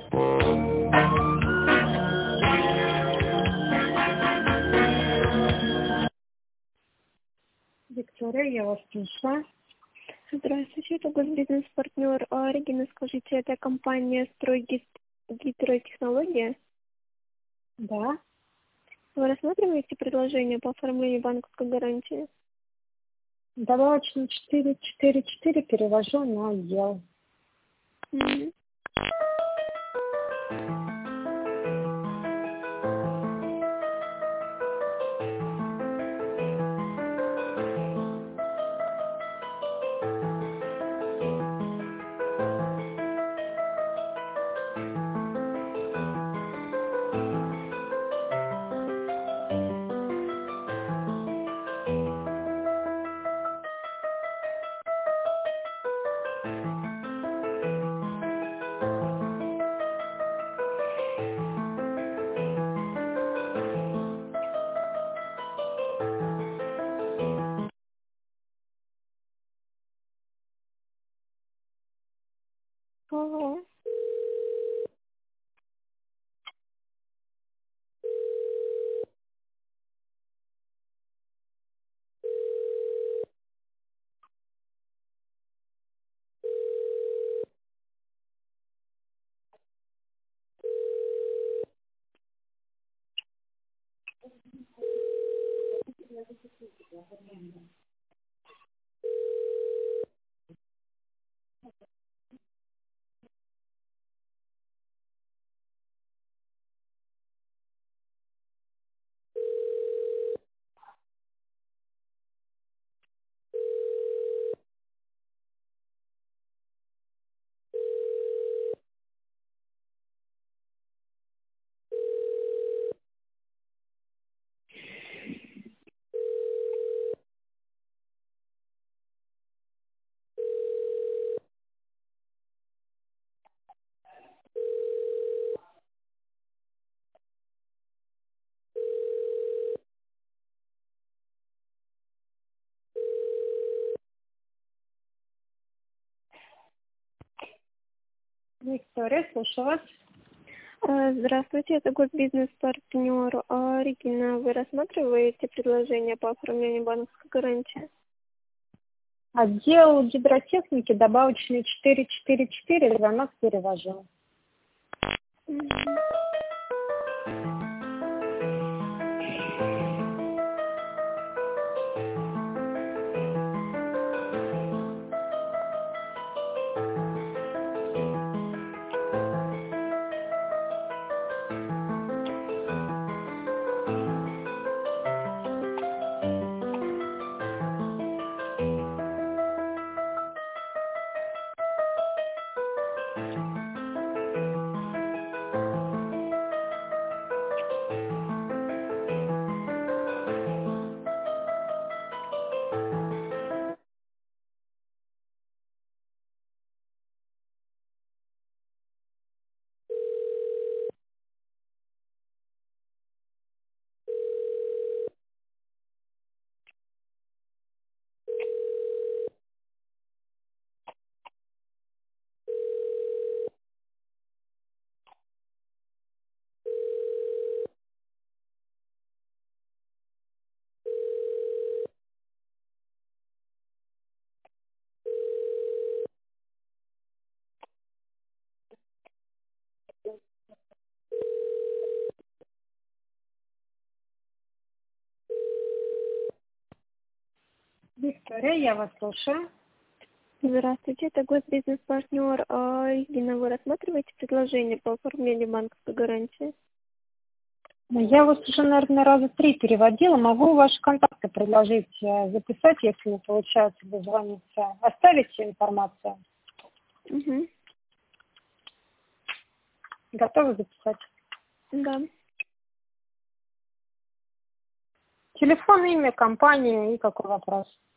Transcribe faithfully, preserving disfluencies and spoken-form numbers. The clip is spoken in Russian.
Виктория, я вас слушаю. Здравствуйте, это госбизнес-партнер Регина. Скажите, это компания «Стройгидротехнология»? Да. Вы рассматриваете предложение по оформлению банковской гарантии? Добавочно четыре четыре четыре перевожу на ел. Mm-hmm. Ага. Виктория, слушаю вас. Здравствуйте, это госбизнес-партнер Регина. Вы рассматриваете предложение по оформлению банковской гарантии? Отдел гидротехники, добавочные четыре четыре четыре, звонок перевожу. Mm-hmm. Виктория, я вас слушаю. Здравствуйте, это госбизнес-партнер Регина. Вы рассматриваете предложение по оформлению банковской гарантии? Я вас уже, наверное, раза три переводила. Могу ваши контакты предложить записать, если не получается дозвониться. Оставите информацию? Угу. Готовы записать? Да. Телефон, имя, компания и какой вопрос?